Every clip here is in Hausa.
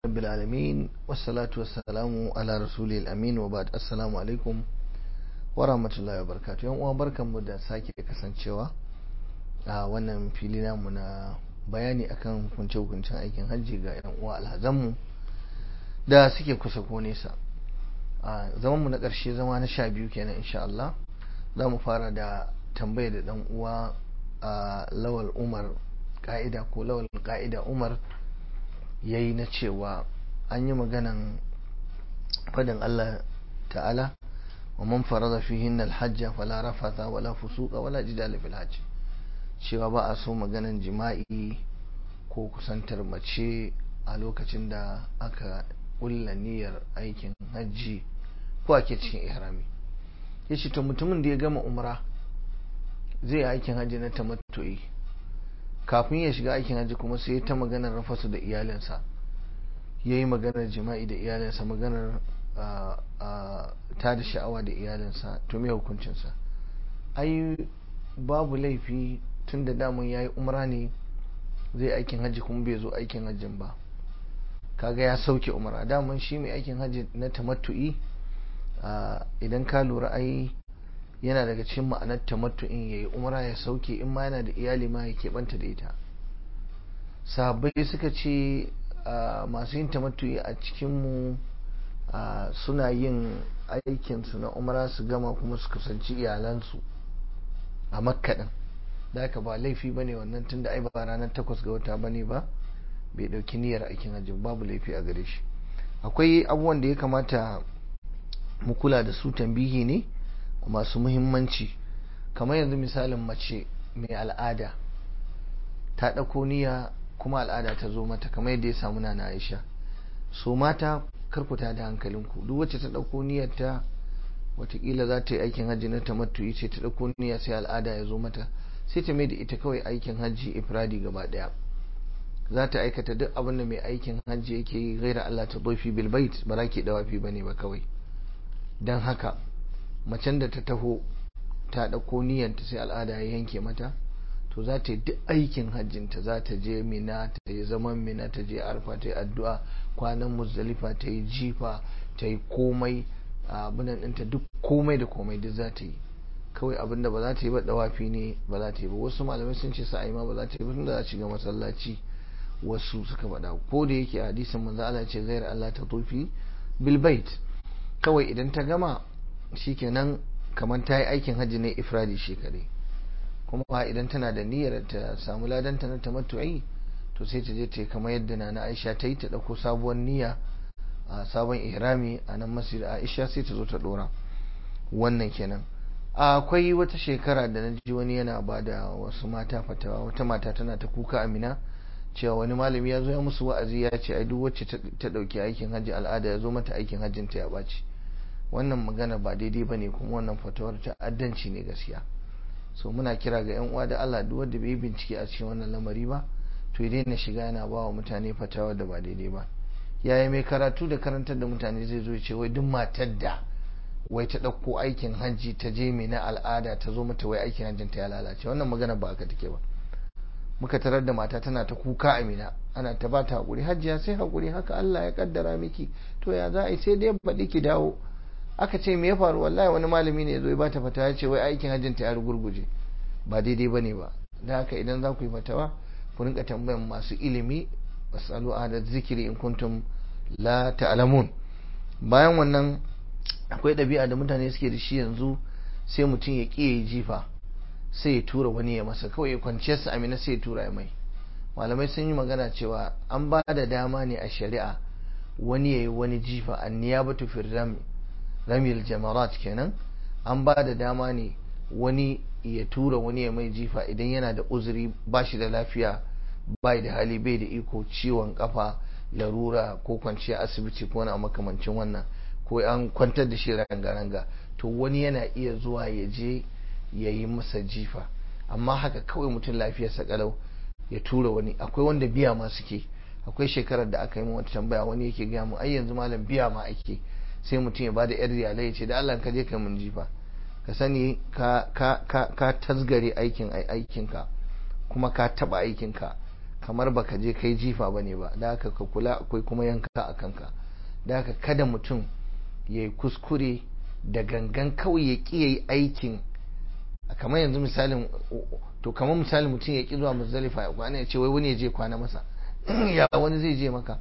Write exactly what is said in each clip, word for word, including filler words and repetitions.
رب العالمين والصلاة والسلام على رسول الأمين وبعد السلام عليكم ورحمة الله وبركاته. يوم وبركم da sake kasancewa a wannan fili namu na bayani akan hukunce-hukuncen aikin hajji ga yan uwa alhazanmu da suke kusa ko nesa. A zaman mu na ƙarshe, zama na sha biyu kenan insha Allah, za mu fara da tambaya da dan uwa a Lawal Umar Ka'ida ko Lawal Ka'ida Umar yayi na cewa an yi maganan fadin Allah ta'ala wa man farada fihinna al-hajj fala rafatha wala fusuqa wala jidala fil hajj, cewa ba a so maganan jima'i ko kusantar mace a lokacin da aka kulla niyyar aikin hajji ko ake cikin ihrami. yace to mutumin da ya gama umra zai yi aikin hajji na tamattu'i, kafin ya shiga aikin hajji kuma sai ta maganar rafasu da iyalinsa, ya yi maganar jima'i da iyalinsa, maganar ta da sha'awa da iyalinsa, to me hukuncinsa? ai babu laifi tun da damun ya yi umra ne zai aikin hajji kuma bai zo aikin hajjin ba, kaga ya sauke umra. damun shi mai aikin hajji na tamattu'i idan ka lura ai yana daga cikin ma'anar tamattu'in ya yi umra ya sauke, in ma yana da iyali ma ya keɓanta da ita. sahabbai suka ce masu yin tamattu'i a cikinmu suna yin aikinsu na umra su gama kuma su kusanci iyalansu a makka ɗin. da haka ba laifi ba ne wannan, tun da ai ba ranar takwas ga wata ba ne ba, bai ɗauki niyyar aikin hajji, babu laifi a gare shi. akwai abubuwan da ya kamata mu kula da su, tambihi ne masu muhimmanci. kamar yanzu misalin mace mai al'ada ta ɗauko niyya kuma al'ada ta zo mata, kamar yadda ya samu na Aisha. so mata karkuta da hankalinku, duk wacce ta ɗauko niyyar ta watakila za ta yi aikin hajji na tamattu'i ce, ta ɗauko niyya sai al'ada ya zo mata, sai ta mai da ita kawai aikin hajji ifradi gaba ɗaya. za ta aikata duk abin da mai aikin hajji yake yi, gaira Allah ta dofi bil bait, ba za ki dawafi bane ba kawai. dan haka macen da ta taho ta ɗauko niyyanta sai al'ada ya yanke mata, to za ta yi duk aikin hajjinta, za ta je mina, ta yi zaman mina, ta je arfa, ta yi addu'a, kwanan muzdalifa, ta yi jifa, ta yi komai abinan ɗinta, duk komai da komai duk za ta yi. kawai abin da ba za ta yi ba dawafi ne ba za ta yi ba. wasu malamai sun ce sa'ai ma ba za ta yi ba, tunda za ta shiga masallaci, wasu suka faɗa. ko da yake hadisin manzo Allah ce gaira Allah ta tufi bil bait, kawai idan ta gama shikenan kamar ta yi aikin hajji ne ifradi shi kadai. kuma idan tana da niyyar ta samu ladanta na tamattu'i, to sai ta je ta yi kamar yadda na Aisha ta yi, ta dauko sabuwar niyya a sabon ihrami a nan masjid Aisha, sai ta zo ta dora. wannan kenan. akwai wata shekara da na ji wani yana ba da wasu mata fatawa, wata mata tana ta kuka Amina cewa wani malami ya zo ya musu wa'azi ya ce ai duk wacce ta dauki aikin hajji al'ada ya zo mata aikin hajjin ta ya baci. wannan magana ba daidai bane, kuma wannan fatawar ta addanci ne gaskiya. so muna kira ga yan uwa da Allah, duk wanda bai bincike a cikin wannan lamari ba, to ya daina shiga yana ba wa mutane fatawa da ba daidai ba. yaya mai karatu da karantar da mutane zai zo ya ce wai duk matar da wai ta ɗauko aikin hajji ta je mai na al'ada ta zo mata wai aikin hajjin ta ya lalace? wannan magana ba haka take ba. muka tarar da mata tana ta kuka Amina, ana ta ba ta haƙuri, hajjiya sai haƙuri, haka Allah ya kaddara miki, to ya za a yi, sai dai baɗi ki dawo. aka ce me ya faru? wallahi wani malami ne ya zo ya bata fatawa ya ce wai aikin hajjin ta ya rugurguje. ba daidai bane ba. da haka idan za ku yi fatawa, ku rinka tambayan masu ilimi, wasalu ahla zikiri in kuntum la ta'lamun. bayan wannan akwai ɗabi'a da mutane suke da shi yanzu, sai mutum ya ƙi ya jifa, sai ya tura wani ya masa, kawai ya kwanciyar sa Amina sai ya tura ya mai. malamai sun yi magana cewa an ba da dama ne a shari'a wani ya yi wani jifa, anniyabatu fi rami ramil jamarat kenan. an ba da dama ne wani ya tura wani ya mai jifa idan yana da uzuri, ba shi da lafiya, bai da hali, bai da iko, ciwon kafa, larura, ko kwanciya asibiti ko na makamancin wannan, ko an kwantar da shi ranga-ranga, to wani yana iya zuwa ya je ya yi masa jifa. amma haka kawai mutum lafiyarsa kalau ya tura wani, akwai wanda biya ma suke. akwai shekarar da aka yi wata tambaya, wani yake gaya mu ai yanzu malam biya ma ake, sai mutum ya bada yar riyalai ya ce da Allah ka je ka mun jifa. ka sani ka ka ka ka tasgare aikin aikinka, kuma ka taba aikinka, kamar baka je kai jifa bane ba, da haka ka kula akwai kuma yanka a kanka. Da haka kada mutum ya yi kuskure da gangan kawai ya ƙi ya yi aikin, kamar yanzu misalin to kamar misalin mutum ya ƙi zuwa Muzdalifa ya kwana ya ce wai wani ya je kwana masa ya wani zai je maka,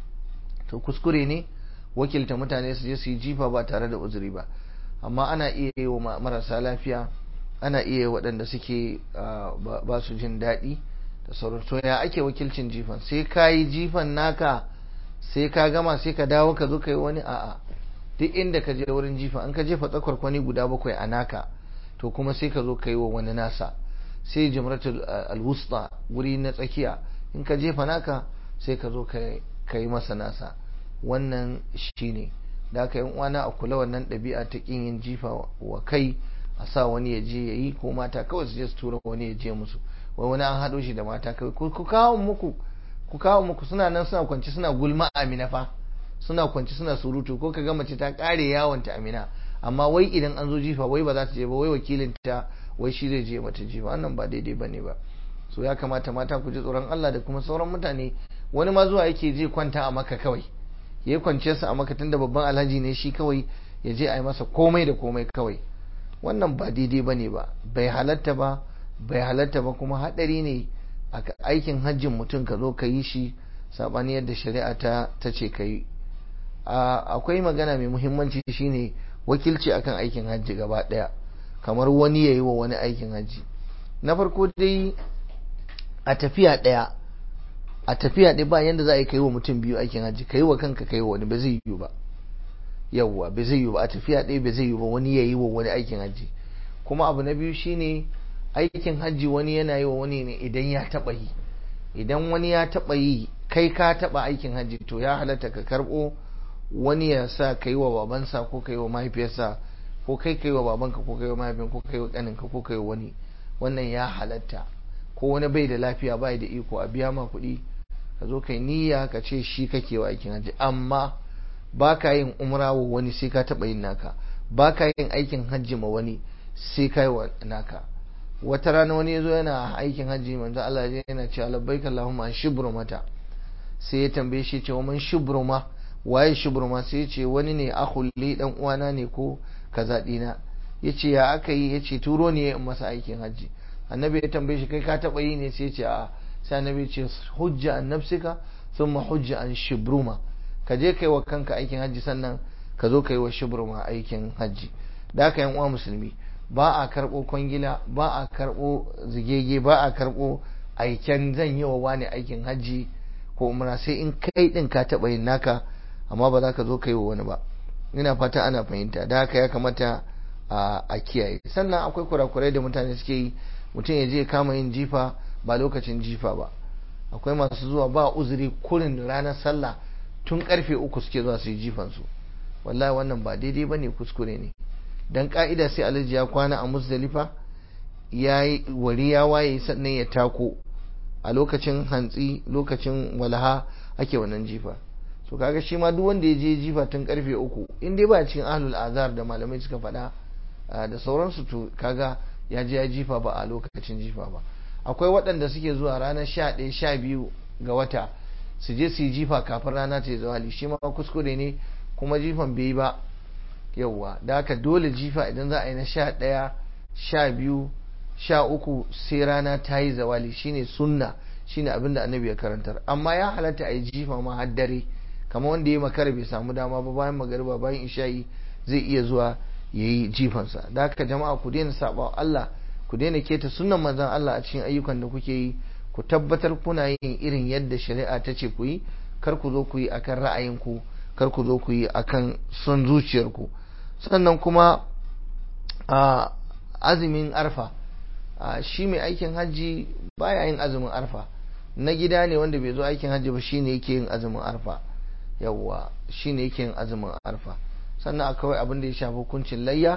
to kuskure ne wakilta mutane su je su yi jifa ba tare da uzuri ba. Amma ana iya yi wa marasa lafiya, ana iya waɗanda suke ba su jin daɗi da sauran. To ya ake wakilcin jifan? Sai ka yi jifan naka sai ka gama sai ka dawo ka zo ka yi wani? A'a, duk inda ka je wurin jifa an ka jefa tsakwarkwani guda bakwai a naka, to kuma sai ka zo ka yi wa wani nasa. Sai jamratul alwusta, wuri na tsakiya, in ka jefa naka sai ka zo ka yi masa nasa. Wannan shine da aka yi uwana a kula wannan ɗabi'a ta ƙin yin jifa wa kai, a sa wani ya je ya yi, ko mata kawai su je su tura wani ya je musu. Wai wani an haɗo shi da mata kawai, ku kawo muku ku kawo muku suna nan suna kwanci suna gulma Amina fa, suna kwanci suna surutu, ko ka ga mace ta ƙare yawon ta Amina, amma wai idan an zo jifa wai ba za ta je ba, wai wakilin ta wai shi zai je mata jifa. Wannan ba daidai bane ba. So ya kamata mata ku ji tsoron Allah da kuma sauran mutane. Wani ma zuwa yake je kwanta a Makka kawai, ya yi kwanciyarsa a Makka tunda babban alhaji ne shi, kawai ya je a yi masa komai da komai kawai. Wannan ba daidai bane ba, bai halatta ba, bai halatta ba kuma hadari ne a aikin hajjin mutum ka zo ka yi shi sabani yadda shari'a ta ta ce ka yi. Akwai magana mai muhimmanci shine wakilci akan aikin hajji gaba daya, kamar wani ya yi wa wani aikin hajji. Na farko dai a tafiya daya a tafiya dai ba yanda za a yi kai wa mutum biyu aikin hajji, kai wa kanka kai wa wani, ba zai yiwu ba. Yawwa ba zai yiwu ba, a tafiya dai ba zai yiwu ba wani ya yi wa wani aikin hajji. Kuma abu na biyu shine aikin hajji wani yana yi wa wani ne idan ya taba yi. Idan wani ya taba yi kai ka taba aikin hajji, to ya halatta ka karbo wani ya sa kai wa babansa ko kai wa mahaifiyarsa, ko kai kai wa babanka ko kai wa mahaifinka ko kai wa kaninka ko kai wa wani. Wannan ya halatta. Ko wani bai da lafiya bai da iko, a biya ma kuɗi ka zo kai niyya ka ce shi kake wa aikin hajji. Amma ba ka yin umra wa wani sai ka taɓa yin naka, ba ka yin aikin hajji ma wani sai ka yi wa naka. Wata rana wani ya zo yana aikin hajji, manzo Allah ya yana cewa labbaika Allahumma shubrumata, sai ya tambaye shi ce wa man shubruma, waye shubruma? Sai ya ce wani ne akhulli, dan uwana ne ko kaza dina. Yace ya aka yi? Yace turo ne in masa aikin hajji. Annabi ya tambaye shi kai ka taɓa yi ne? Sai ya ce a. Sai annabi ya ce hujja an nafsika thumma hujja an shubruma, ka je kai wa kanka aikin hajji sannan ka zo kai wa shubruma aikin hajji. Da haka yan uwa musulmi, ba a karbo kwangila, ba a karbo zigege, ba a karbo aiken zan yi wa wani aikin hajji ko umra sai in kai din ka taba yin naka, amma ba za ka zo kai wa wani ba. Ina fata ana fahimta. Da haka ya kamata a kiyaye. Sannan akwai kurakurai da mutane suke yi, mutum ya je kama yin jifa ba lokacin jifa ba. Akwai masu zuwa ba uzuri, kurin ranar sallah tun karfe uku suke zuwa su yi jifansu. Wallahi wannan ba daidai bane, kuskure ne. Dan ka'ida sai alhaji ya kwana a Muzdalifa, yayi wari ya waye sannan ya tako. A lokacin hantsi, lokacin walaha ake wannan jifa. So kaga shi ma duk wanda ya je jifa tun karfe uku, in dai ba cikin ahlul azhar da malamai suka faɗa da sauransu, to kaga ya je ya jifa ba a lokacin jifa ba. Akwai waɗanda suke zuwa ranar sha ɗaya sha biyu ga wata su je su yi jifa kafin rana ta yi zawali, shi ma kuskure ne kuma jifan bai yi ba. Yawwa da haka dole jifa idan za a yi na sha ɗaya sha biyu sha uku sai rana ta yi zawali, shine sunna, shine abin da annabi ya karantar. Amma ya halatta a yi jifa ma har dare, kamar wanda ya makara bai samu dama ba, bayan magariba bayan isha'i zai iya zuwa ya yi jifansa. Da haka jama'a ku daina saba Allah, ku daina keta sunnan manzon Allah a cikin ayyukan da kuke yi. Ku tabbatar kuna yin irin yadda shari'a ta ce ku yi, kar ku zo ku yi akan ra'ayinku, kar ku zo ku yi akan son zuciyarku. Sannan kuma a azumin arfa, shi mai aikin hajji baya yin azumin arfa. Na gida ne wanda bai zo aikin hajji ba shine yake yin azumin arfa. Yawwa shine yake yin azumin arfa. Sannan akwai abin da ya shafi hukuncin layya.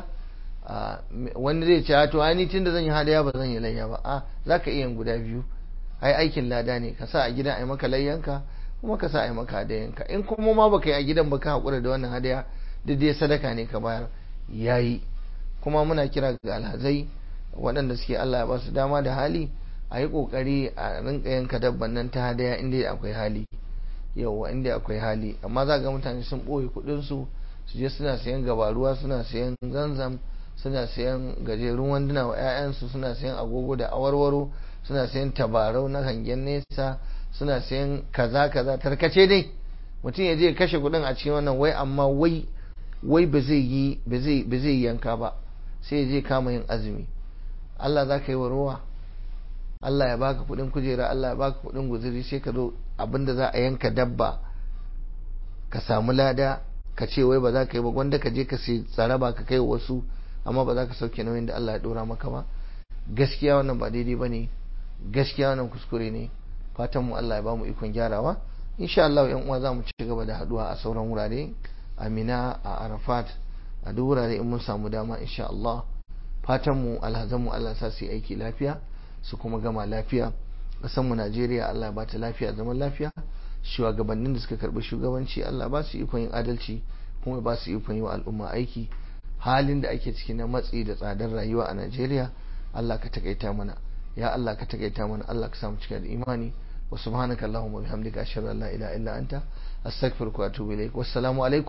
Wani zai ce to ai ni tunda zan yi hadaya ba zan yi layya ba. A zaka iya yin guda biyu. Ai aikin lada ne, ka sa a gida ai maka layyanka kuma ka sa ai maka hadayanka. In kuma ma baka yi a gidan ba ka hakura da wannan hadaya, duk dai sadaka ne ka bayar, yayi. Kuma muna kira ga alhazai waɗanda suke Allah ya ba su dama da hali, a yi kokari a rinka yanka dabban nan ta hadaya inda akwai hali, yauwa inda akwai hali. Amma za ga mutane sun ɓoye kuɗin su su je suna sayan gabaruwa, suna sayan zanzam, suna sayan gajerun wanduna wa 'ya'yansu, suna sayan agogo da awarwaro, suna sayan tabarau na hangen nesa, suna sayan kaza kaza tarkace dai. Mutum ya je kashe kuɗin a cikin wannan, wai amma wai wai ba zai yi ba zai ba zai yanka ba, sai ya je kama yin azumi. Allah za ka yi wa ruwa? Allah ya baka kuɗin kujera, Allah ya baka kuɗin guzuri, sai ka zo abinda za a yanka dabba ka samu lada ka ce wai ba za ka yi ba, gwanda ka je ka sai tsaraba ka kai wasu, amma ba za ka sauke nauyin da Allah ya dora maka ba. Gaskiya wannan ba daidai bane, gaskiya wannan kuskure ne. Fatan mu Allah ya bamu ikon gyarawa. Insha Allah yan uwa za mu ci gaba da haduwa a sauran wurare, a Mina, a Arafat, a duk wurare in mun samu dama insha Allah. Fatan mu alhazan mu Allah sa su yi aiki lafiya su kuma gama lafiya. Kasan mu Najeriya Allah ba ta lafiya, zaman lafiya. Shugabannin da suka karbi shugabanci Allah ba su ikon yin adalci, kuma ba su ikon yi wa al'umma aiki. Halin da ake ciki na matsi da tsadar rayuwa a Najeriya, Allah ka takaita mana, ya Allah ka takaita mana, Allah ka samu cika da imani. Wa subhanaka Allahumma bihamdika ashhadu an la ilaha illa anta astaghfiruka wa atubu ilaik. Wassalamu alaikum.